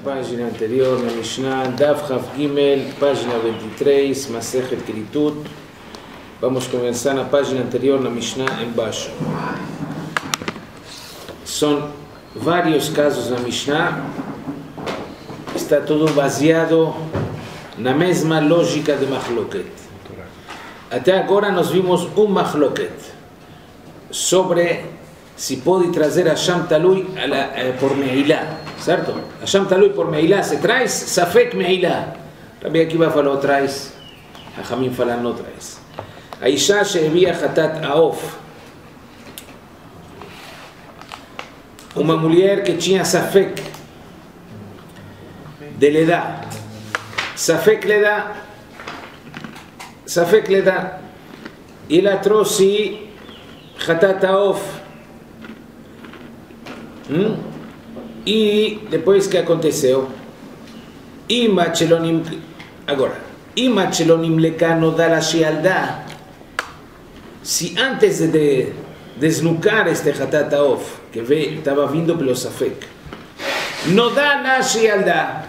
página anterior, na Mishnah, Daf Chav Gimel, página 23, Masechet Kritut. Vamos começar na página anterior, na Mishnah, embaixo. São vários casos na Mishnah. Está tudo baseado na mesma lógica de Mahloket. Até agora nós vimos Mahloket sobre se pode trazer Hasham Talui por Meilá, certo? Hasham Talui por Meilá se traz Safek Meilá. Rabbi Akiva falou traz, Hachamim falam não traz. A Isha שהביאה חטאת העוף, uma mulher que tinha Safek de Ledá, Safek Ledá, e ela trouxe חטאת העוף. E depois que aconteceu, agora, no dá la shealdá, se antes de desnucar este Hatat Haof, que estava vindo pelo Safek, não dá la shealdá,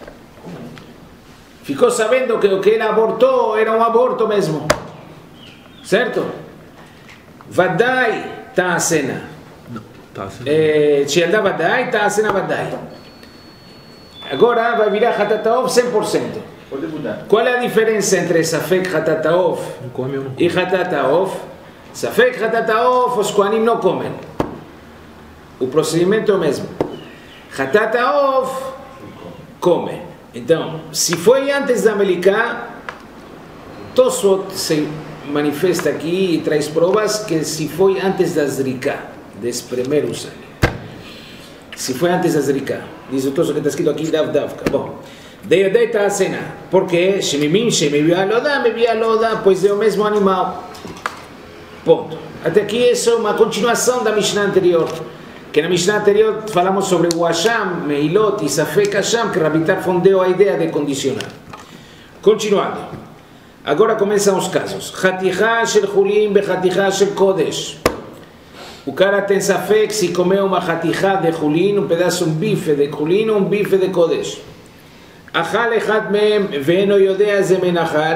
ficou sabendo que o que ele abortou era aborto mesmo, certo? Vadai tá a cena. Shealdá Vadai, tá a cena Vadai. Agora vai virar Hatat Haof 100%. Qual é a diferença entre Safek Hatat Haof e Hatat Haof? Safek Hatat Haof, os Kohanim não comem. O procedimento é o mesmo. Hatat Haof, come. Então, se foi antes da Melicá, Tosfot se manifesta aqui e traz provas que se foi antes da Zrika, de espremer o sangue. Se foi antes da Zrika. Diz o Tosfot que está escrito aqui, Davka. Bom. De está a cena, porque Shemimim, Shemivia Loda, pois é o mesmo animal. Ponto. Até aqui isso é uma continuação da Mishnah anterior, que na Mishnah anterior falamos sobre o Hasham, Meilot e Safek Hasham, que Rabitar fundeu a ideia de condicionar. Continuando. Agora começam os casos. Hatichá shel Chulim beHatichá shel Kodesh. O cara tem Safek se comeu uma Hatichá de Chulim, pedaço, bife de Chulim ou bife de Kodesh. אכל אחד מהם ואינו יודע זה מנחל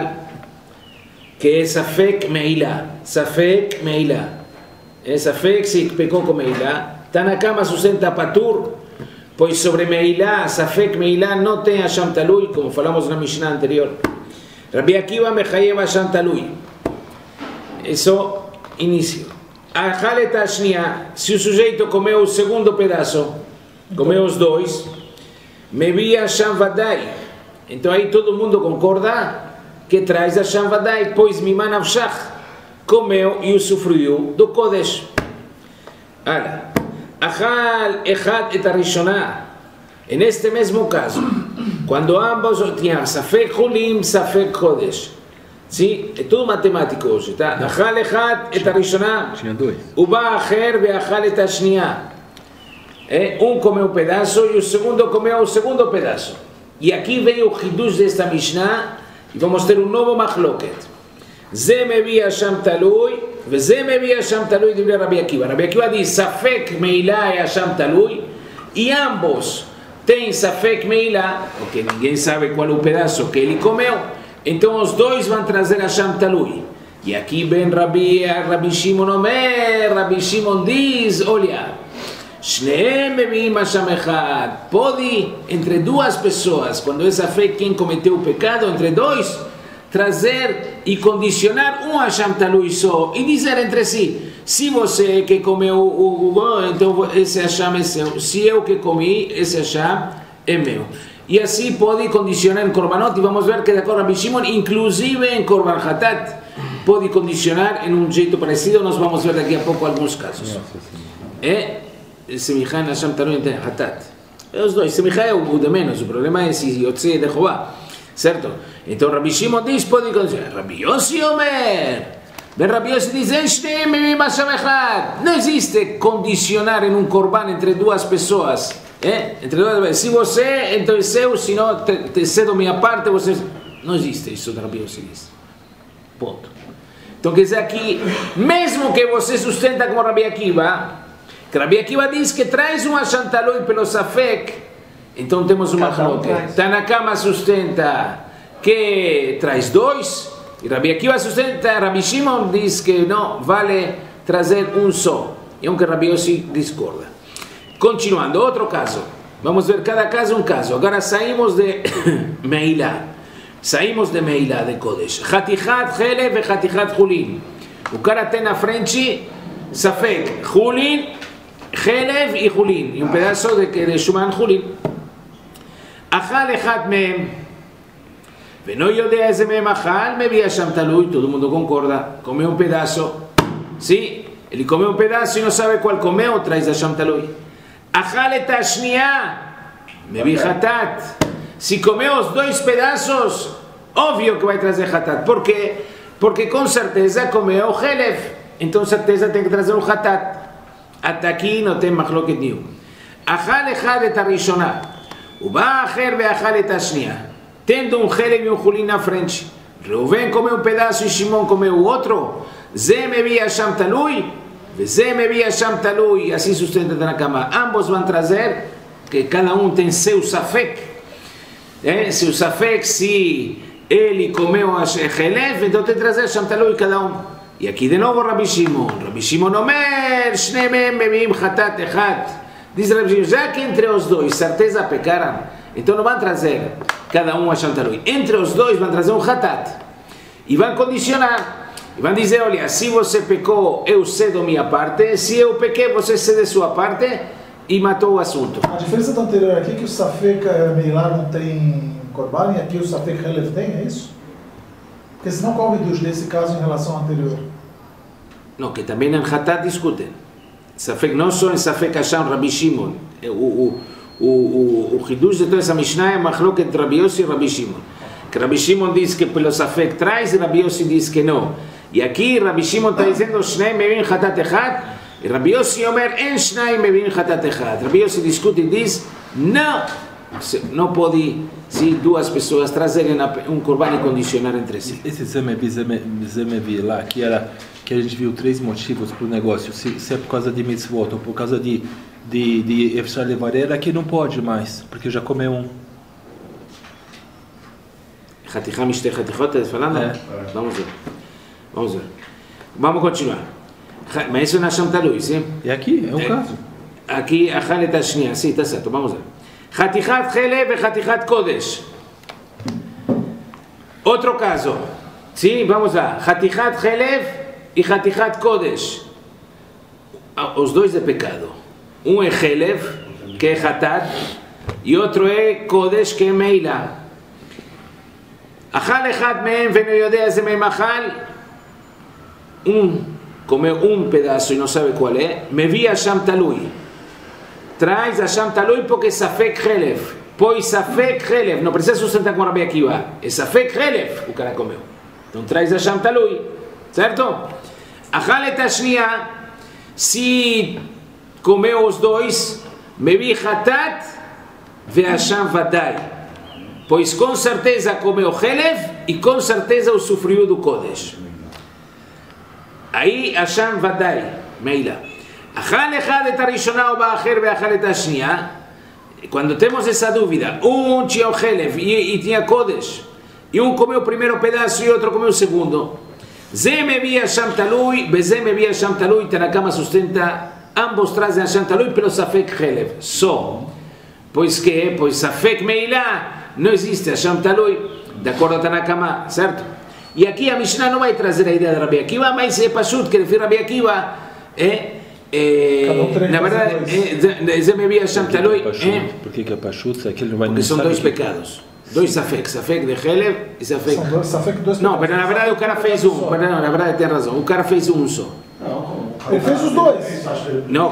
כספק מעילה, ספק מעילה, ספק שהקפקו כמעילה. תנא קמא sustenta patur, pois sobre מעילה, ספק מעילה no tem Hasham Talui, como falamos na Mishnah anterior. Rabbi Akiva מחייב Hasham Talui. Isso, início. אכל את השנייה, se o sujeito comeu o segundo pedaço, comeu os dois, me via Hasham Vadai. Então aí todo mundo concorda que traz Hasham Vadai, pois Miman Avshach comeu e usufruiu do Kodesh. Olha, Achal Echad et Arishonah. En este mesmo caso, quando ambos tinham Safek Chulim, Safek Kodesh. Sim, é tudo matemático hoje, tá? Achal Echad et Arishonah. Uba Acher ve'achal et Ashniah. Um comeu um pedaço e o segundo comeu o segundo pedaço. E aqui vem o Hidush desta Mishnah e vamos ter um novo Mahloket. Ze mevi Hasham Talui, ve ze mevi Hasham Talui de Rabbi Akiva. Rabbi Akiva diz Safek Meilá e Hasham Talui, e ambos têm Safek Meilá, porque ninguém sabe qual é o pedaço que ele comeu, então os dois vão trazer Hasham Talui. E aqui vem Rabbi Shimon Omer, Rabbi Shimon diz, olha, Shneem meviim Hasham Echad. Pode, entre duas pessoas, quando é Safek quem cometeu o pecado, entre dois, trazer e condicionar Hasham Talui só, e dizer entre si, se você que comeu então esse Hasham é seu, se eu que comi, esse Hasham é meu. E assim pode condicionar em Korbanot, e vamos ver que de acordo a Rabbi Shimon, inclusive em Korban Hatat, pode condicionar em um jeito parecido. Nós vamos ver daqui a pouco alguns casos. Semichá e Hasham Talui tem Hatat. Os dois, Semichá é o de menos, o problema é se Yotze de Jeová, certo? Então Rabbi Shimon diz, pode condicionar. Rabbi Yossi Omer, Rabbi Yossi diz, não existe condicionar em um korban entre duas pessoas. Entre duas pessoas. Se você, então é seu, se não, te cedo minha parte, você... Não existe isso, Rabbi Yossi diz. Ponto. Então quer dizer aqui, mesmo que você sustenta como Rabbi Akiva, que Rabbi Akiva diz que traz Hasham Talui pelo Safek, Então temos uma coloque. Tanakama sustenta que traz 2, e Rabi Akiva sustenta, Rabi Shimon diz que não, vale trazer um só. E que Rabi Yossi discorda. Continuando, outro caso. Vamos ver cada caso um caso. Agora saímos de Meilá. Saímos de Meilá, de Kodesh. Hatichat Chelev e Hatichat Hulin. O cara tem na frente Safek, Hulin, Chelev e Hulin. E um pedaço de Shuman Hulin. Achal Echat Mem. Veno Yodea ese Mem Achal, me via Sham Talui. Todo mundo concorda. Comeu um pedaço. Sim, ele comeu um pedaço e não sabe qual comeu, traz a Sham Talui. Achal et Ashnia, me vi Hatat. Se comeu os 2 pedaços, óbvio que vai trazer Hatat. Por quê? Porque com certeza comeu Chelev. Então certeza tem que trazer um Hatat. Até aqui não tem machloket nenhum. Achal echad et Arishonah. Uba acher veachal et Ashnia. Tendo um Chelev e um Hulin na frente. Reuven comeu um pedaço e Shimon comeu o outro. Ze me vi Sham Talui. Ze me vi Sham Talui. Assim sustenta na cama. Ambos vão trazer, que cada um tem seu Safek. Seu Safek, se ele comeu a Chelev, então tem que trazer Sham Talui cada um. E aqui de novo Rabi Shimon. Rabi Shimon Omer, Shnei Mem meviim Hatat Echat. Diz Rabi Shimon, já que entre os 2 certeza pecaram, então não vão trazer cada um a Sham Talui. Entre os 2 vão trazer um Hatat. E vão condicionar. E vão dizer, olha, se você pecou, eu cedo minha parte. Se eu pequei, você cede sua parte. E matou o assunto. A diferença do anterior aqui é que o Safek Meilá não tem Korban e aqui o Safek Chelev tem, é isso? Porque senão qual o reduz desse caso em relação ao anterior? Não, que também em Hatat discutem. Safek, não só em Safek Hasham Rabi Shimon. O reduz de toda essa Mishnah é machloket entre Rabi Yossi e Rabi Shimon. Que Rabi Shimon diz que pelo Safek traz e Rabi Yossi diz que não. E aqui Rabi Shimon está dizendo Shnei mevin Hatat Echat. E Rabi Yossi Omer en Shnei mevin Hatat Echat. Rabi Yossi discute e diz não pode se 2 pessoas trazerem um korban e condicionar entre si. Esse Zemevi lá, que a gente viu 3 motivos para o negócio, se é por causa de mitzvot ou por causa de Efshar Levarer, aqui não pode mais, porque já comeu um. Hatikha Mishteh Hatichot, está falando? É. Vamos ver. Vamos continuar. Mas isso na Sham Talui, sim? E aqui, é o caso. Aqui, Achal et Ashnia, sim, está certo, vamos ver. Hatichat Chelev e Hatichat Kodesh. Outro caso. Sim, vamos lá. Hatichat Chelev e Hatichat Kodesh. Os 2 é pecado. Um é Chelev, que é Hatat, e outro é Kodesh, que é Meilá. Achal echad mehem veno yodea ze mehem achal. Comeu um pedaço e não sabe qual é. Me vi a Sham Talui. Traz a Sham Talui porque é Safek Chelev. Pois Safek Chelev. Não precisa sustentar com Rabi Akiva. É Safek Chelev o cara comeu. Então traz a Sham Talui. Certo? Achal et Ashnia. Se comeu os 2, me vi Hatat ve Hasham Vadai. Pois com certeza comeu Chelev e com certeza usufruiu do Kodesh. Aí Hasham Vadai, Meila. Achal echad et Arishonah uba acher veachal et Ashnia. Quando temos essa dúvida, tinha o Chelev e tinha Kodesh, e comeu o primeiro pedaço e outro comeu o segundo. Ze me vi Hasham Talui, Beze me vi Hasham Talui, Tanakama sustenta, ambos trazem Hasham Talui pelo Safek Chelev. Só. Pois Safek Meila não existe Hasham Talui, de acordo a Tanakama, certo? E aqui a Mishnah não vai trazer a ideia de Rabi Akiva, mas é Pashut, que refere a Rabi Akiva, na verdade, Zemevi Hasham Talui. Por que é Pashut? Porque são 2 pecados. 2 Safek, Safek de Chelev e Safek. São 2 Safek, 2 Não, mas na verdade o cara fez um. Na verdade tem razão, o cara fez um só. Ele fez os 2. Não,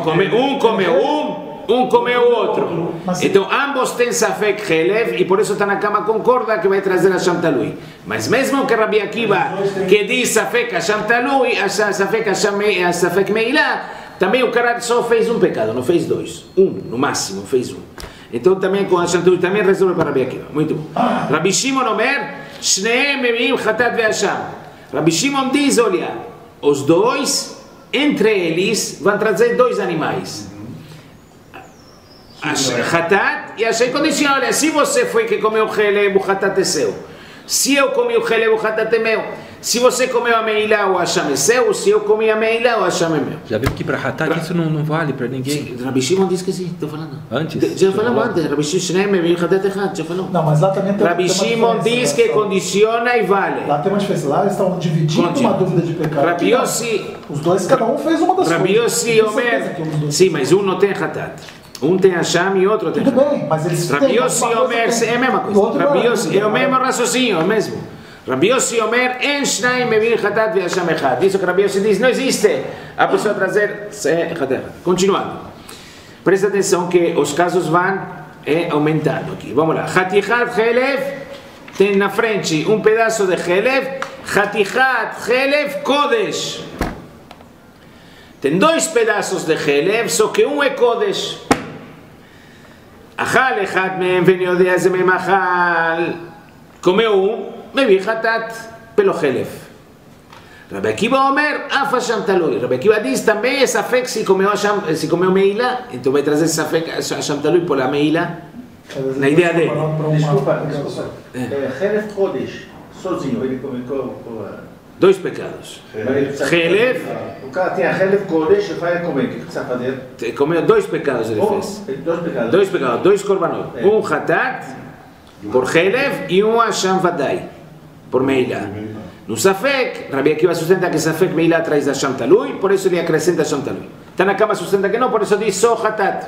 comeu o outro. Então ambos têm Safek Chelev e por isso Tanakama concorda que vai trazer a Hasham Talui. Mas mesmo que Rabi Akiva, que diz Safek Hasham Talui, Safek Meilá, também o cara só fez um pecado, não fez 2. No máximo, fez um. Então também com a Hasham Talui também resolve para Rabi Akiva. Muito bom. Rabi Shimon Omer, Shneem meviim Hatat ve'Hasham. Rabi Shimon diz, olha, os 2, entre eles, vão trazer 2 animais. Hatat, e Hashem condiciona, olha, se você foi que comeu o Heleb, o Hatat é seu. Se eu comi o Heleb, o Hatat é meu. Se você comeu a Meilá, o Hashem é seu. Se eu comi a Meilá, o Hashem é meu. Já viu que para Hatat isso não vale para ninguém? Rabi Shimon disse que sim, estou falando. Antes? Já falamos antes, Rabi Shimon me viu Hatat errado, já falou. Não, mas lá também tem Rabi Shimon diz que condiciona e vale. Lá tem uma diferença, lá eles estavam dividindo uma dúvida de pecado. Rabi Yossi, Os dois, cada um fez uma das Rabi coisas. Yossi Omer, sim, mas um não tem Hatat. Um tem Hashem e outro tem Tudo Hatat. bem, mas eles Rabi têm Yossi alguma coisa Omer que tem. é a mesma O coisa. outro Rabi não é. Yossi é o mesmo raciocínio, é o mesmo. Rabi Yossi Omer, en Shnaim mevin Hatat ve Hashem echad. Isso que Rabi Yossi diz, não existe a pessoa trazer Hatat. Continuando. Presta atenção que os casos vão aumentando aqui. Vamos lá. Hatichat Helev, tem na frente um pedaço de Helev. Hatichat Helev Kodesh. Tem dois pedaços de Helev, só que um é Kodesh. Achal echad mehem veniodea ze memachal. Comeu מביא חטאת pelo Helef. Rabbi Akiva Omer, af Hashem talui. Rabbi Akiva diz também é safek se comeu Meila, então vai trazer safek Hashem talui por a Meila, na ideia dele. Desculpa. Helef Kodesh, sozinho, ele comeu Dois pecados. Helef. O cara tem a Helef Kodesh e vai comer, o que precisa fazer? Comeu dois pecados ele fez. Dois pecados. Dois korbanot. Um Hatat por Helef e um Hashem Vadai por Meila. No Safek, Rabbi Akiva sustenta que Safek Meila traz Hashem Talui, por isso ele acrescenta Hashem Talui. Tanakama sustenta que não, por isso diz só Hatat.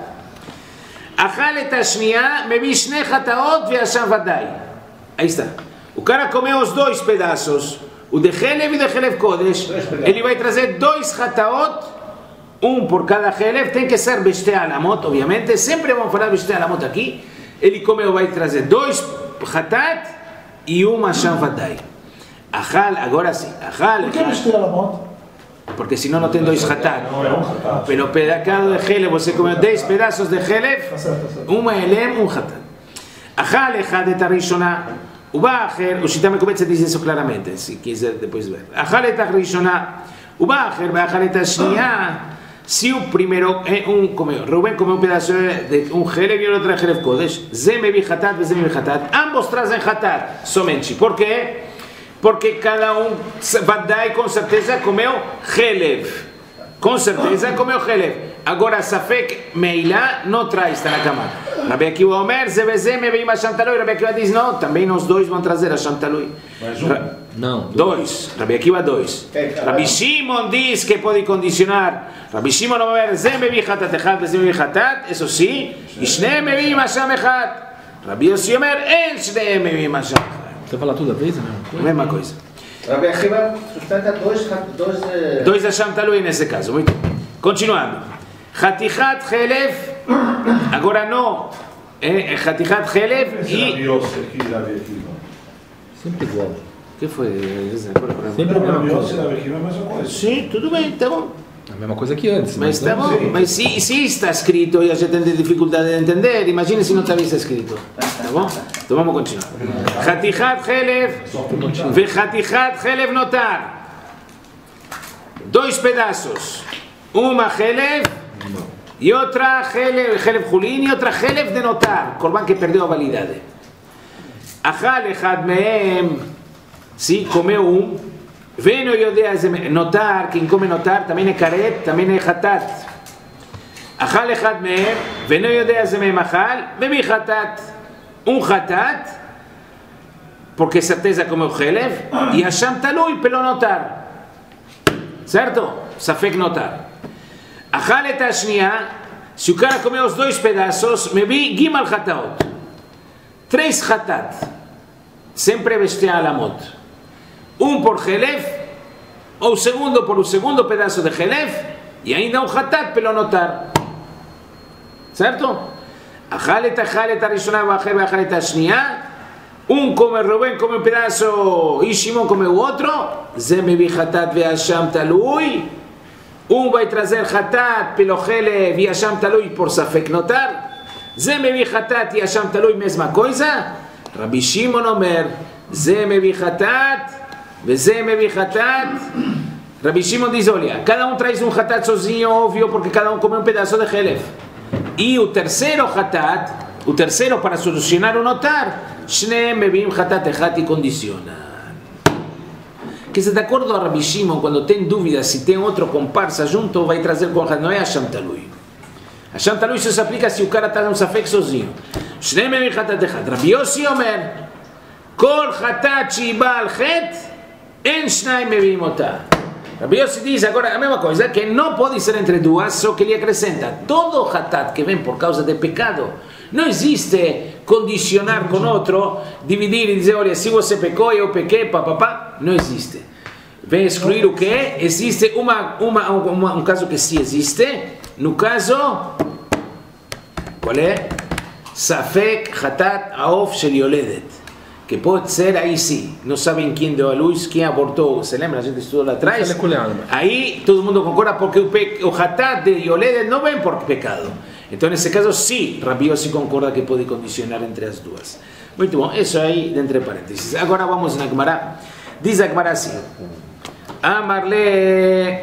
Achal et Ashniya, mevi shnei Hataot ve Hashem Vadai. Aí está. O cara comeu os dois pedaços, o de Helef e de Helef Kodesh, ele vai trazer dois Hataot, um por cada Helef, tem que ser Beste Alamot, obviamente, sempre vamos falar Beste Alamot aqui. Ele comeu, vai trazer dois Hatat e uma Hashem Vadai. Achal, agora sim. Achal. Por que Beste Alamot? Porque senão não tem dois Hatat. Pelo pecado de Helef, você comeu 10 pedaços de Helef, uma Elem, um Hatat. Achal echad et Arishona. O Bacher, o Shita Mekubetz diz isso claramente, se quiser depois ver. Achal et Arishona. O Bacher, Achal et Ashniya. Se o primeiro comeu, Reuben comeu pedaço de Helef e o outro Helef Kodesh, Ze mevi Hatat, Ze mevi Hatat, ambos trazem Hatat, somente. Por quê? Porque cada Vadai com certeza comeu Helef. Com certeza comeu Helef. Agora, Safek Meila não traz, está na cama. Rabbi Akiva Omer, Ze veze mevi Hashem Talui. Rabbi Akiva diz, não, também os dois vão trazer Hashem Talui. Não. Dois. Rabbi Akiva dois. Rabbi Shimon diz que pode condicionar. Rabbi Shimon Omer, Ze mevi Hatat echad, Ze mevi Hatat, isso sim. E Shnei mevi Hashem echad. Rabbi Yossi Omer, en Shnei mevi Hashem echad. Você fala tudo a vez, A mesma coisa. Rabbi Akiva sustenta dois Hashem Talui nesse caso. Muito bem. Continuando. Hatichat Helef. Agora não. Hatichat Helef e... sempre igual. O que foi? Sempre a mesma coisa. Sim, tudo bem, tá bom. A mesma coisa que antes. Mas tá bom. Mas se está escrito e a gente tem dificuldade de entender, imagine se não estava escrito. Tá bom? Então vamos continuar. Hatichat Helef ve Hatichat Helef notar. Dois pedaços. Uma Helef e outra Helef Hulin e outra Helef de notar. Corban que perdeu a validade. Achal echad mehem. Sim, comeu um. Veno yodea notar, quem come notar também é karet, também é hatat. Achal echad mehem, veno yodea zemem achal, bebi hatat. Um hatat, porque certeza comeu Helef, e Hashem talui pelo notar. Certo? Safek notar. Achal et ashniya, se o cara comeu os dois pedaços, mebi gimal hataot. 3 hatat. Sempre Beste Alamot. Um por Helef, ou o segundo por o segundo pedaço de Helef, e ainda um Hatat pelo notar. Certo? Achalet Arishona Achalet Ashniya. Um come Reuben, come um pedaço, e Shimon come o outro. Ze mevi Hatat ve Hashem Talui. Um vai trazer Hatat pelo Helef e Hashem Talui por Safek notar. Ze mevi Hatat e Hashem Talui, mesma coisa. Rabbi Shimon Omer, Ze mevi Hatat. Veze mevi Hatat. Rabbi Shimon diz, olha, cada um traz um Hatat sozinho, óbvio, porque cada um come um pedaço de Helef. E o terceiro hatat, o terceiro para solucionar o notar, shneem meviim hatat echad e condiciona. Que se de acordo a Rabbi Shimon, quando tem dúvida se tem outro comparsa junto, vai trazer com não é Hasham Talui. Hasham Talui só se aplica se o cara está num safek sozinho. Shneem meviim hatat echad. Rabbi Yossi Omer, kol hatat shiba al chet, en shnaim meviim otah. Rabbi Yossi diz agora a mesma coisa, que não pode ser entre duas, só que ele acrescenta, todo hatat que vem por causa de pecado, não existe condicionar com outro, dividir e dizer, olha, se você pecou, eu pequei, papapá, não existe. Vem excluir o que é, existe um caso que sim existe, no caso, qual é? Safek hatat aof shel yoledet. Que pode ser aí sim, não sabem quem deu a luz, quem abortou, se lembra, a gente estudou lá atrás, aí todo mundo concorda porque o hatat de Yoledet não vem por pecado, então nesse caso sim, Rabbi Yossi concorda que pode condicionar entre as duas. Muito bom, isso aí entre parênteses. Agora vamos na Gemara, diz a Gemara assim, Amarle,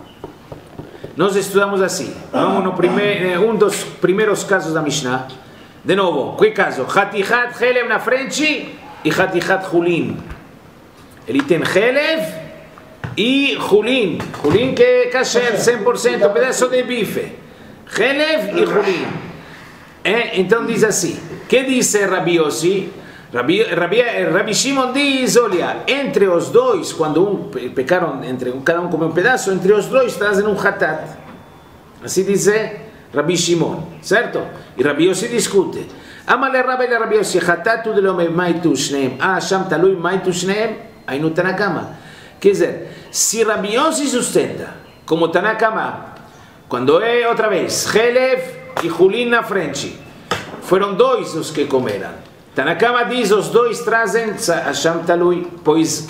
nós estudamos assim, vamos no um dos primeiros casos da Mishnah, de novo, que caso? Hatichat Helev na frente e Hatichat Hulin. Ele tem Helev e Hulin. Hulin que é kasher, 100%, pedaço de bife. Helev e Hulin. Então diz assim, que diz Rabbi Yossi? Rabbi Shimon diz, olha, entre os dois, quando pecaram, cada um comeu um pedaço, entre os dois trazem um hatat. Assim diz Rabbi Shimon, certo? E Rabbi Yossi discute. Amale Rabbi Yossi, hatatu de lome maitu shneem. Sham talui maitu shneem, aí no Tanakama. Quer dizer, se Rabbi Yossi sustenta, como Tanakama, quando é outra vez, Helev e Hulin na frente, foram dois os que comeram. Tanakama diz, os dois trazem Sham talui, pois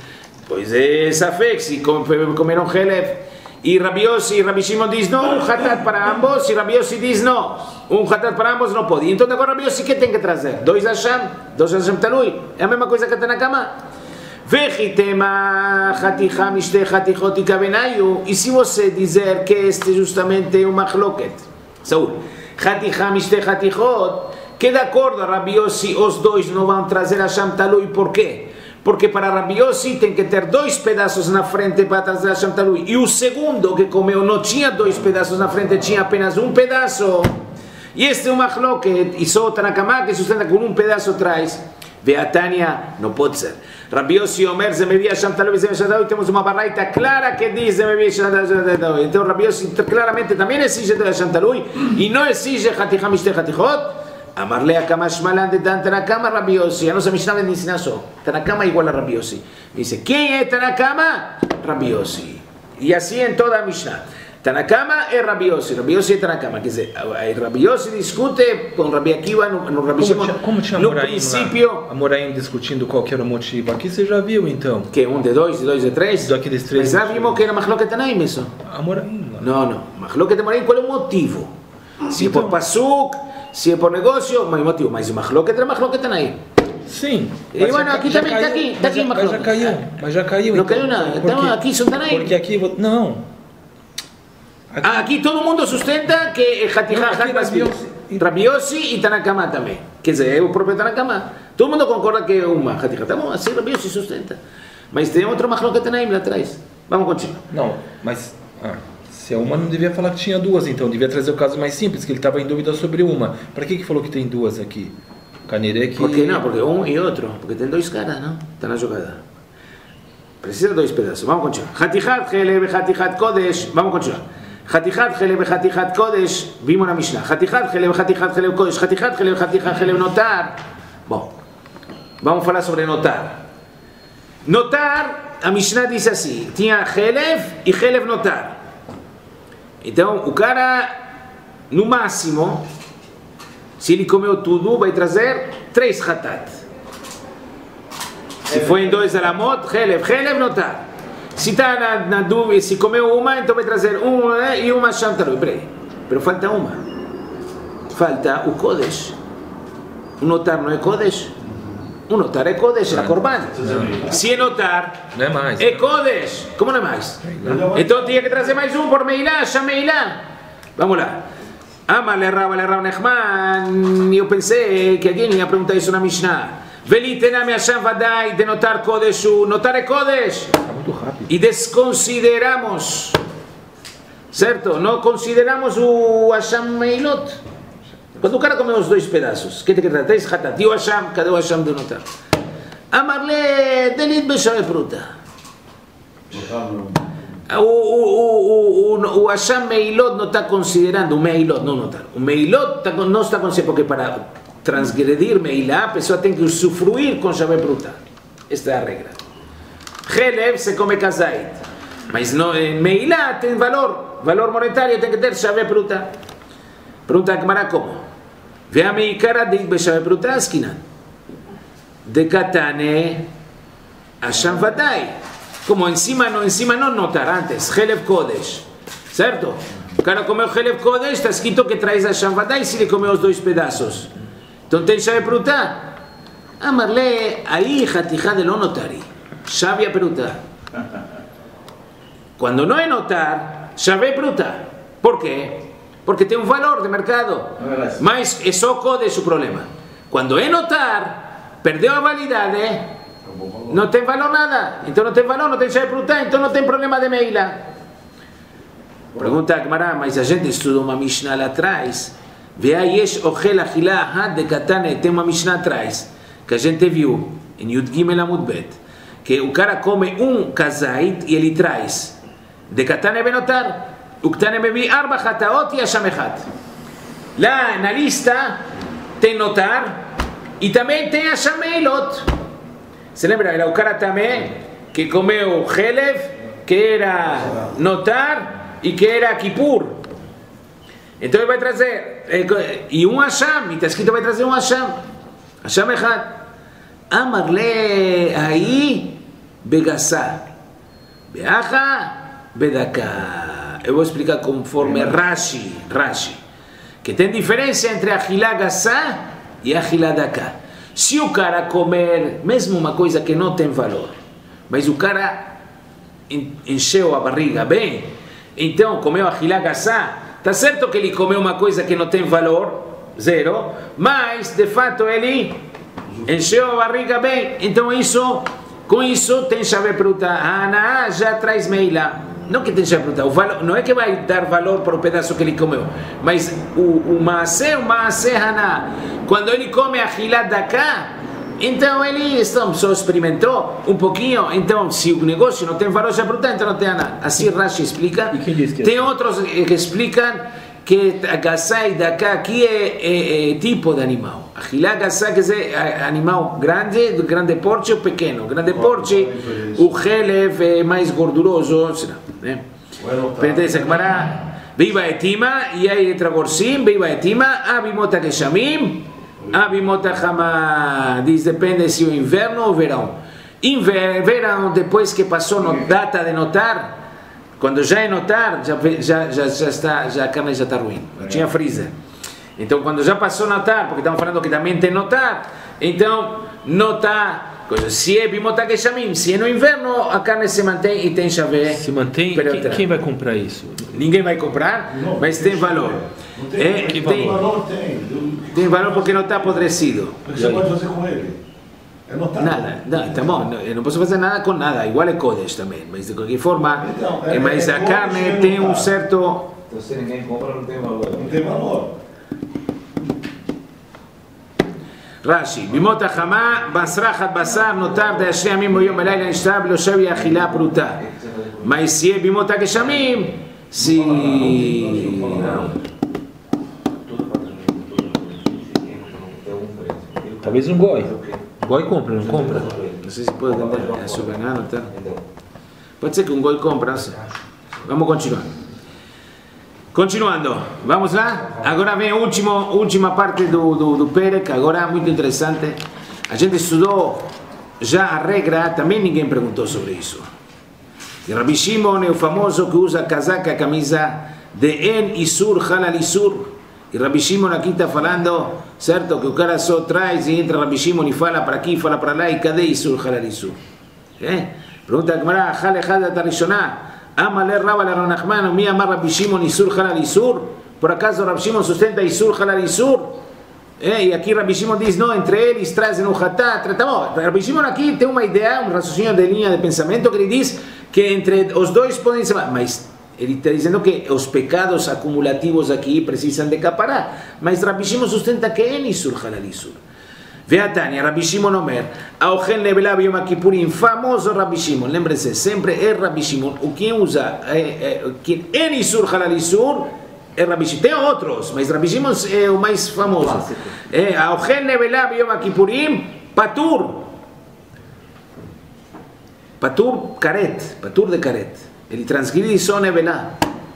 é Safek, se comeram Helev. E Rabbi Shimon diz, não, um hatat para ambos, e Rabbi Yossi diz, não, um hatat para ambos não pode. Então agora Rabbi Yossi que tem que trazer? Dois Hashem talui. É a mesma coisa que está na cama. Vechitema haticha mishte hatichot ikabenayu. E se você dizer que este justamente é um machloket, Saúl, haticha mishte hatichot, que de acordo a Rabbi Yossi, os dois não vão trazer Hashem talui, por quê? Porque para Rabbi Yossi tem que ter dois pedaços na frente para trazer Hashem talui. E o segundo que comeu não tinha dois pedaços na frente, tinha apenas um pedaço. E este é um machloket, e só o Tanakama que sustenta com um pedaço atrás. Veatania, não pode ser. Rabbi Yossi Omer, Zemevi Hashem talui, e temos uma baraita clara que diz Zemevi Hashem talui. Então Rabbi Yossi claramente também exige Hashem talui, e não exige Haticha Mishte Hatichot. Amarle a Kamash Malan de Tanakama Rabbi Yossi. A nossa Mishnah vem ensinar só. Tanakama igual a Rabbi Yossi. Dice, quem é Tanakama? Rabbi Yossi. E assim em toda a Mishnah. Tanakama é Rabbi Yossi. Rabbi Yossi é Tanakama. Quer dizer, Rabbi Yossi discute com Rabbi Akiva no Rabbi Shimon. Como tinha no princípio. A Moraim discutindo qual que era o motivo. Aqui você já viu então. Que um de dois de três? Daqueles três. Mas já vimos que era Machloket Tanaim isso. A Moraim. Não. Machloket Tanaim, qual é o motivo? Se por Pasuk, se é por negócio, mas o motivo. Mas o Machloket era Machloket Tanaim. Sim. E bueno, aqui também está aqui Machloket. Mas já caiu. Não caiu nada. Então aqui são Tanaim. Porque aqui não. Aqui todo mundo sustenta que é Rabbi Yossi e Tanakama também. Quer dizer, é o próprio Tanakama. Todo mundo concorda que é uma Haticha. Tá bom, assim Rabbi Yossi sustenta. Mas tem outro Machloket Tanaim lá atrás. Vamos continuar. Não, mas se é uma, não devia falar que tinha duas, então. Devia trazer o caso mais simples, que ele estava em dúvida sobre uma. Para que falou que tem duas aqui? Caniré que... Por que não? Porque um e outro. Porque tem dois caras, não? Está na jogada. Precisa dois pedaços. Vamos continuar. Hatichat Helev e Hatichat Kodesh. Vamos continuar. Hatichat Helev e Hatichat Kodesh. Vimos na Mishnah. Hatichat Helev e Hatichat Helev Kodesh. Hatichat Helev e Hatichat Helev Notar. Bom, vamos falar sobre Notar. Notar, a Mishnah diz assim. Tinha Helev e Helev Notar. Então, o cara, no máximo, se ele comeu tudo, vai trazer 3 hatat. Se foi em 2 alamot, Helev Notar. Se está na dúvida, se comeu uma, então vai trazer uma e uma Sham talui. Peraí, pero falta uma. Falta o Kodesh. O Notar não é Kodesh? O Notar é Kodesh, é a Korban. Se é Notar, não é mais. É Kodesh. Como não é mais? Então tinha que trazer mais um por Meilá, Sham Meilá. Vamos lá. Amale Rav Nechman, eu pensei que alguém ia perguntar isso na Mishnah. Velitename Hashem Vadai, de notar Kodesh, notar é Kodesh. E desconsideramos, certo? Não consideramos o Hashem Meilot. Quando o cara comeu os 2 pedaços, que te quer tratar? Hatat, e o Hashem, cadê o Hashem de notar? Amarle, delit b'shaveh pruta. O Hashem Meilot não está considerando, o Meilot, não notar. O Meilot não está considerando, porque para transgredir Meilá, a pessoa tem que usufruir com Shaveh Pruta. Esta é a regra. Chelev se come kazait. Mas em Meilá tem valor monetário tem que ter Shaveh Pruta. Pergunta a Gemara como? Vea meikara de Shaveh Pruta askinan. De katane Hashem Vadai. Como encima no notar antes, Chelev Kodesh, certo? O cara comeu Chelev Kodesh, está escrito que traz a Hashem Vadai se ele comeu os 2 pedaços. Então tem Shaveh Pruta. Amarle, aí Hatijá de lo notari. Shaveh Pruta. Quando não é notar, Shaveh Pruta. Por quê? Porque tem um valor de mercado. Mas é só Kodesh o problema. Quando é notar, perdeu a validade, não tem valor nada. Então não tem valor, não tem Shaveh Pruta, então não tem problema de Meila. Pergunta a Gemara, mas a gente estudou uma Mishnah lá atrás. Veayesh ochel achila had de katane, tem uma Mishnah atrás, que a gente viu em Yud Gimel Amud Bet, que o cara come um kazait e ele traz de katane benotar, o katane bebi arba hataot e Hashem echad. Lá na lista tem notar e também tem Hashem Meilot. Se lembra, era o cara também que comeu Chelev, que era notar e que era Kippur. Então ele vai trazer, e um Hashem, e está escrito vai trazer um Hashem Echad. Amarle aí, begassá, beacha, bedaká. Eu vou explicar conforme Rashi, que tem diferença entre Achilá gassá e Achilá daká. Se o cara comer, mesmo uma coisa que não tem valor, mas o cara encheu a barriga bem, então comeu Achilá gassá, está certo que ele comeu uma coisa que não tem valor, 0, mas de fato ele encheu a barriga bem, então com isso tem Shaveh Pruta. A Haná já traz Meila, não que tem Shaveh Pruta, o valor, não é que vai dar valor para o pedaço que ele comeu, mas o Maaseh Haná, quando ele come Achilá daká, então ele só experimentou um pouquinho, então se o negócio não tem valor Shaveh Pruta, então não tem nada. Assim Rashi explica. Tem outros que explicam que a gassá e daká aqui é tipo de animal. Achilá gassá quer dizer animal grande, de grande porte ou pequeno. Grande porte, o Chelev é mais gorduroso, né? Pertence a Gemara. Viva etima, e aí entra Gorsim, viva etima, abimota keshamim, abimota hamá. Diz, depende se o inverno ou verão. Verão, depois que passou a data de notar, quando já é notar, a carne já está ruim, não tinha freezer. Então quando já passou a notar, porque estamos falando que também tem notar, então notar. Se é bimota keshamim, se é no inverno, a carne se mantém e tem Shaveh. Se mantém, quem vai comprar isso? Ninguém vai comprar, mas tem valor. Tem valor porque não está apodrecido. O que você pode fazer com ele? É notar. Nada, não, tá bom, eu não posso fazer nada com nada, igual é Kodesh também, mas de qualquer forma, mas a carne tem um certo... Então se ninguém compra, não tem valor. Não tem valor. Rashi, bimota hamá, basrachat basar, notar de Ashrei Amim Moyom Elayla Nishtab, lo shavi achila pruta. Mas se é bimota keshamim, se... Talvez um goi. Goi compra, não compra? Não sei se pode vender, é soberano, tá? Pode ser que um goi compra, não sei. Vamos continuar. Continuando, vamos lá? Agora vem a última parte do Perek, agora muito interessante. A gente estudou já a regra, também ninguém perguntou sobre isso. E Rabbi Shimon é o famoso que usa casaca, camisa de En Isur, Halal Isur. E Rabbi Shimon aqui está falando, certo? Que o cara só traz e entra Rabbi Shimon e fala para aqui, fala para lá, e cadê Isur, Halal Isur? Pergunta a Gemara, Hal Echad Atarishoná. Amale Rava le Ronachman, mi amar Rabbi Shimon Isur Halal Isur. Por acaso Rabbi Shimon sustenta Isur Halal Isur? Y aquí Rabbi Shimon dice, no, entre eles trazem um hatá. Rabbi Shimon aqui tem uma ideia, um raciocínio de linha de pensamento que ele diz que entre os dois podem ser, mas ele está dizendo que os pecados acumulativos aqui precisam de capará. Mas Rabbi Shimon sustenta que é Isur Halal Isur. Veatania, Rabbi Shimon Omer, Aochel Nevelá Yom Kippurim, famoso Rabbi Shimon, lembre-se, sempre é Rabbi Shimon, o quem usa, quem é Isur Halal Isur, é Rabbi Shimon. Tem outros, mas Rabbi Shimon é o mais famoso. Aochel Nevelá Yom Kippurim, Patur. Patur Karet, Patur de Karet. Ele transgride só Nevelá.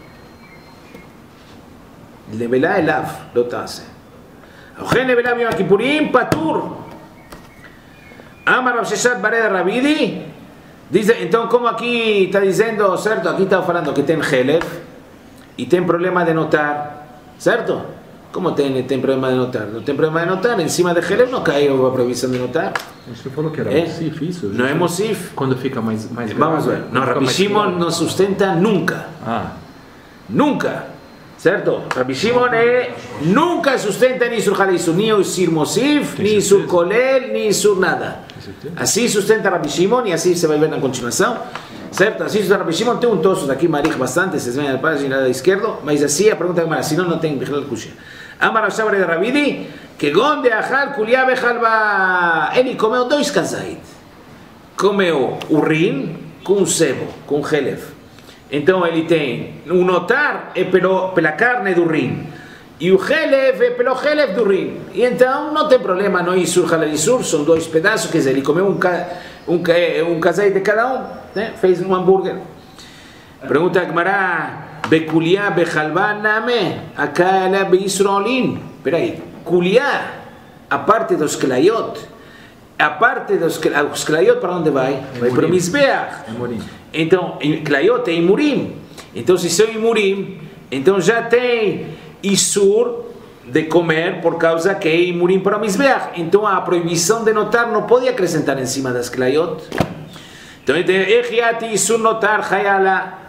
Nevelá é Lav, לא תעשה. אוכל נבלה ביום הכיפורים, פטור. אמר רב ששת ברד רבידי, diz, então como aqui está dizendo, certo? Aqui está falando que tem Helef e tem problema de notar, certo? Como tem problema de notar? Não tem problema de notar, em cima de Helef não caiu a proibição de notar. Você falou que era Mosif, isso? Não é Mosif. Quando fica mais grave. Vamos ver. Não, Rabbi Shimon não sustenta nunca. Nunca. Certo? Rabbi Shimon nunca sustenta ni Isur Halal Isur, ni Isur Mosif, ni Isur Kolel, ni Isur nada. Assim sustenta Rabbi Shimon e assim se vai ver na continuação. Certo? Assim sustenta Rabbi Shimon. Tem um tosso aqui, marich bastante, vocês veem na página da esquerda, mas assim a pergunta é mais, senão não tem Bichlal Kushia. Amar Rav Shabra de Rabidi, que gonde achal kulia bechalba. Ele comeu 2 kazait. Comeu urim com sebo, com Helef. Então ele tem o notar é pela carne do rim e o Helef é pelo Helef do rim. E então não tem problema, não é Isur Halal Isur, são 2 pedaços, quer dizer, ele comeu um casais de cada um, né? Fez um hambúrguer. Pergunta a Gemara, Bekulia bechalba name, akala beisrolim. Peraí, kulia, a parte dos klayot, a parte dos klayot para onde vai? Vai para o Mizbeach. Então, Klayot é Imurim. Então, se são Imurim, então já tem Isur de comer por causa que é Imurim para o Mizbeach. Então, a proibição de notar não pode acrescentar em cima das Klayot. Então, Echiati Isur notar Hayala.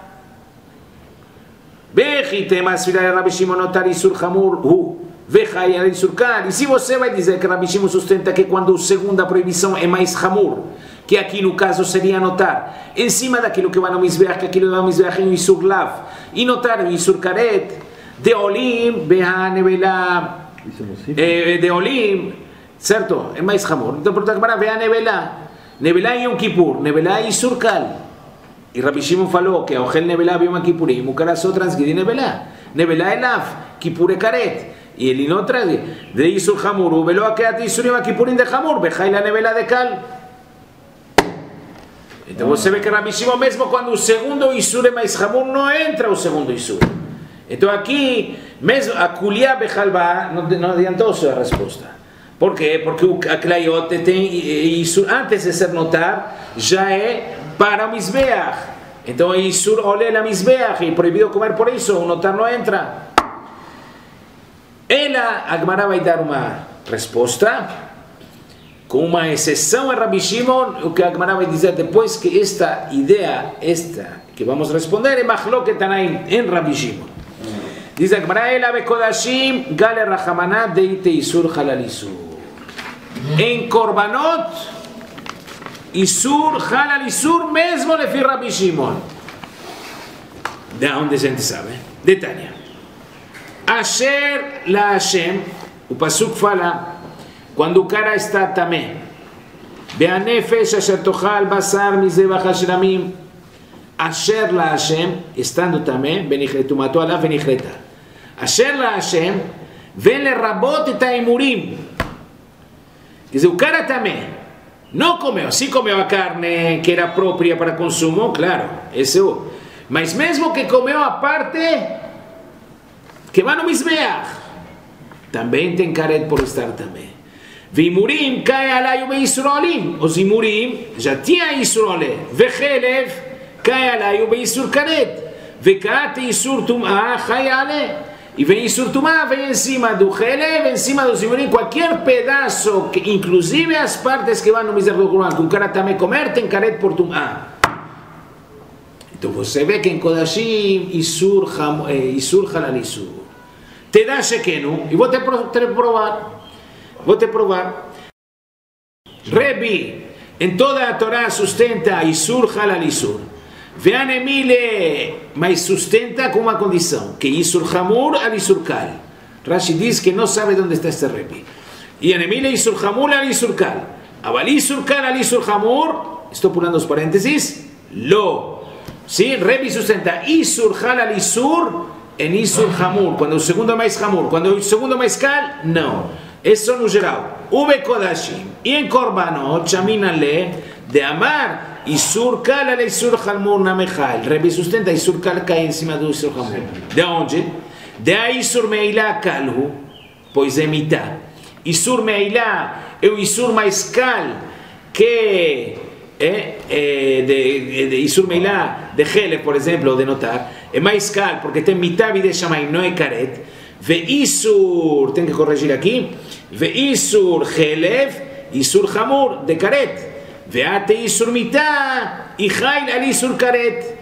Bechi mas filha de Rabbi Shimon notar Isur Hamur Vechayala Isur Kal. E se você vai dizer que Rabbi Shimon sustenta que quando a segunda proibição é mais Hamur, que aqui no caso seria notar em cima daquilo que vai no Mizbeach, que aquilo vai no Mizbeach em Isur Lav, e notar em Isur Karet, de Olim, Beha Nevelá, de Olim, certo? É mais Hamur. Então, por exemplo, Beha Nevelá, Nevelá em Yom Kippur, Nevelá em Isur Kal. E Rabbi Shimon falou que Ochel Nevelá em Yom Kippurim, o cara só transgride Nevelá. Nevelá é Lav, Kippur é Karet. E ele não traz de Isur Hamur, o Velo Akeat Isur Yom Kippurim de Hamur, Beha Nevelá de Kal. Então você vê que Rabbi Shimon, mesmo quando o segundo Isur é mais Hamur, não entra o segundo Isur. Então aqui, mesmo a Kulia Bechalba, não adiantou a sua resposta. Por quê? Porque a Klayot tem Isur, antes de ser notar, já é para o Mizbeach. Então Isur olé la Mizbeach, e proibido comer por isso, o notar não entra. Ela, a Gemara vai dar uma resposta, com uma exceção a Rabbi Shimon, o que a Gemara vai dizer depois que esta ideia, que vamos responder, é Machloket Tanaim em Rabbi Shimon. Diz a Gemara, Ela bekodashim gale rachamanat deite Isur Halal Isur. Em Korbanot, Isur Halal Isur, mesmo lefi Rabbi Shimon. De onde a gente sabe? De Tânia. Asher la Hashem, o Pasuk fala, quando o cara está tamé, Be'anefesh asher tochal basar mizebach hashlamim, asher la Hashem, estando tamé, benichretumato alav benichreta. Asher la Hashem, ven le rabot et haimurim. Quer dizer, o cara tamé, não comeu, sim comeu a carne que era própria para consumo, claro, esse é o. Mas mesmo que comeu a parte que vai no Mizbeach, também tem caret por estar também. Vimurim cai alai o Isrolim. Os Imurim já tinha Isrole. Vechelev cai alai o Isur Karet. Vekate Isur Tumah cai ale. E vem Isur Tumah, vem em cima do Chelev, em cima dos Imurim. Qualquer pedaço, que, inclusive as partes que vão no Mizbeach do Corban, que o cara também comer, tem caret por Tumah. Então você vê que em Kodashim, Isur Halal Isur. te dá Shekenu, e vou te provar. Rebbe, em toda a Torá sustenta Isur Halal Isur. Vean Emile, mas sustenta com uma condição, que Isur Hamur al Isur Kal. Rashi diz que não sabe onde está este Rebbe. E Emile Isur Hamur al Isur Kal. Aval Isur Kal al Isur Hamur, estou pulando os parênteses, lo. ¿Sí? Rebbe sustenta Isur Halal Isur en Isur Hamur, quando o segundo é mais Hamur, quando o segundo é mais Kal, não. Isso no geral. Ube Kodashim. E em Korbanot, chaminale de amar Isur Kal al Isur Hamur namechal. Rebbe sustenta Isur Kal cai em cima do Isur Hamur. De onde? De a Isur Meilá Kalhu, pois é mitá. Isur Meilá é o Isur mais Kal que de Isur Meilá, de Helef, por exemplo, de notar, é mais Kal porque tem mitá de Shamayim, não é Karet. Ve Isur, tem que corrigir aqui, Ve Isur Helef, Isur Hamur, de Karet. Ve ate Isur mitá, e Hail al Isur Karet.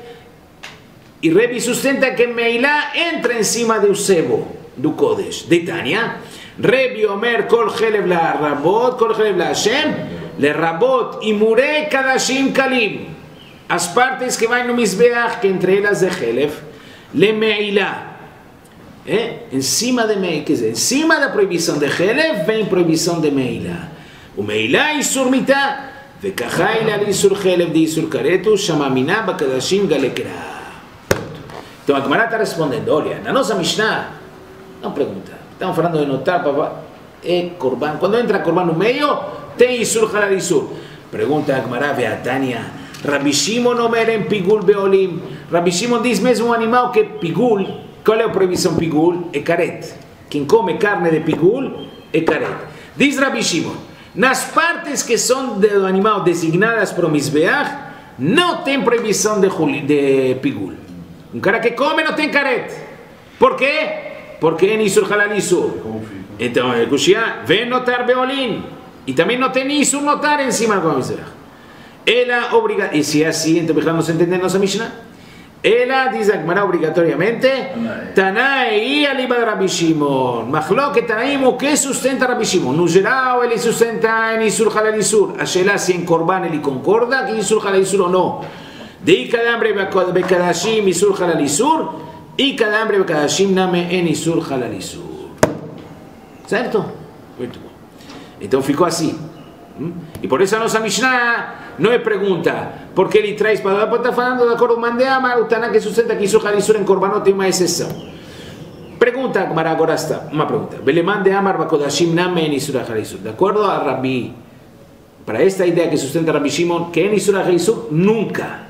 E Rebbe sustenta que Meilá entra em cima do sebo, do Kodesh. De Tânia, Rebbe Omer Kol Helef la Rabot, Kol Helef la Hashem, le Rabot e Murei Kadashim Kalim. As partes que vai no Mizbeach, que entre elas de Helef, le Meilá. Em cima de Meilá, quer dizer, em cima da proibição de Helef, vem proibição de Meilá. O Meilá Isur mitá, ve Kahail al Isur Helef de Isur Karetu, Shamaminá Bakadashim Galekra. Então a Gemara está respondendo, olha, na nossa Mishnah, não pergunta, estamos falando de notar, é Korban, quando entra Korban no meio, tem Isur Halal Isur. Pergunta a Gemara, ve a Tânia, Rabbi Shimon omer em Pigul Beolim, Rabbi Shimon diz mesmo um animal que Pigul, qual é a proibição Pigul? É Karet. Quem come carne de Pigul é Karet. Diz Rabbi Shimon, nas partes que são do animal designadas para o Mizbeach, não tem proibição de Pigul. Um cara que come não tem Karet. Por quê? Porque é Isur Halal Isur. Então, o Kushia vem notar Beolim. E também não tem Isur notar em cima do Mizbeach. Ela obriga, e se é assim, então não se entende nossa Mishnah. Ela diz a Gemara obrigatoriamente, Tanai aliba de Rabbi Shimon. Machlok Tanaim, o que sustenta Rabbi Shimon? No geral, ele sustenta em Isur Halal Isur. A Sheila se em Korban ele concorda que Isur Halal Isur ou não. De Ikadambre Bekadashim Isur Halal Isur, Ikadambre Bekadashim Name en Isur Halal Isur. Certo? Muito bom. Então ficou assim. E por isso a nossa Mishnah não é pergunta, porque ele traz para estar falando de acordo com o Mandeamar, o Taná que sustenta que Isur Halal Isur em Korbanot tem uma exceção. Pergunta, Gemara agora está, uma pergunta. Beleman de Amar Bakodashim Name en Isur Halal Isur. De acordo a Rabbi, para esta ideia que sustenta Rabbi Shimon, que en Isur Halal Isur, nunca.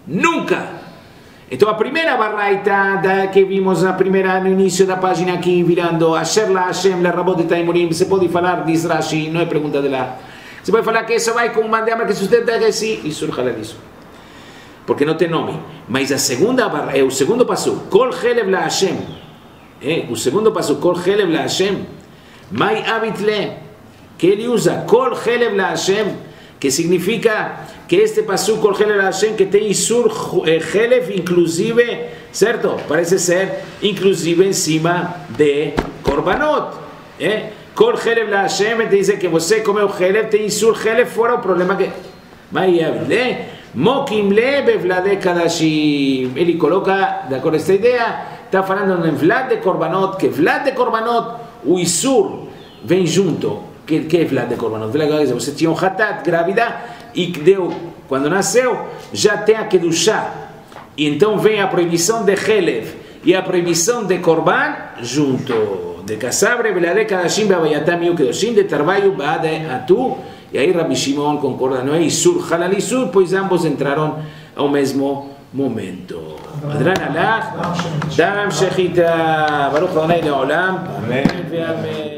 Então a primeira barraita que vimos no início da página aqui, virando Asher la Hashem la Rabot de Taimurim, se pode falar, diz Rashi, não é pergunta de lá. Se pode falar que isso vai com o Mandeamar que sustenta que sim, Isur Halal Isur. Porque não tem nome. Mas a segunda barra, o segundo passo, Kol Helef la Hashem. O segundo passo, Kol Helef la Hashem. Mai Abitle, que ele usa Kol Helef la Hashem, que significa que este passo Kol Helef la Hashem, que tem Isur Helef, inclusive, certo? Parece ser, inclusive, em cima de Korbanot. Kol Helef la Hashem, te diz que você comeu Helef, tem Isur Helef, fora o problema que... Mai Abitle, Mokim le bevlade Kadashim. Ele coloca, de acordo a esta ideia, está falando em Vlad de Korbanot, que Vlad de Korbanot, o Isur, vem junto. Que é Vlad de Korbanot? Você tinha um Hatat, grávida, e deu, quando nasceu, já tem a Kedushá. E então vem a proibição de Helef e a proibição de Korban junto. De Kasabre, Vlad Kadashim, Beabayatam Yu Kedoshim, de Tarbayu, Baade Atu. E aí Rabbi Shimon concorda, não é Isur Halal Isur, pois ambos entraram ao mesmo momento. Adran Allah, Dam Shechita, Baruch Adonai Leolam. Amém.